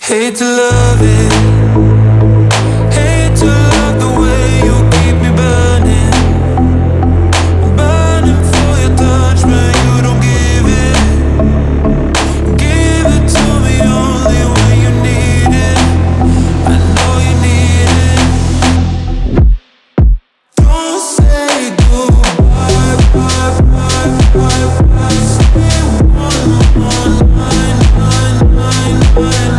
Hate to love it, hate to love the way you keep me burning, burning for your touch, but you don't give it to me only when you need it. I know you need it. Don't say goodbye, bye, bye, bye, bye. Stay one, one, nine, nine, nine, nine.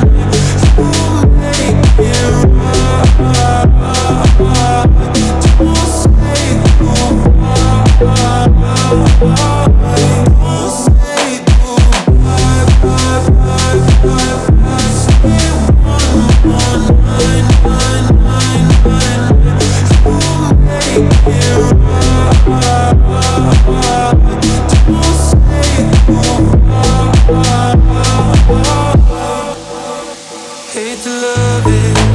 Hate to love it.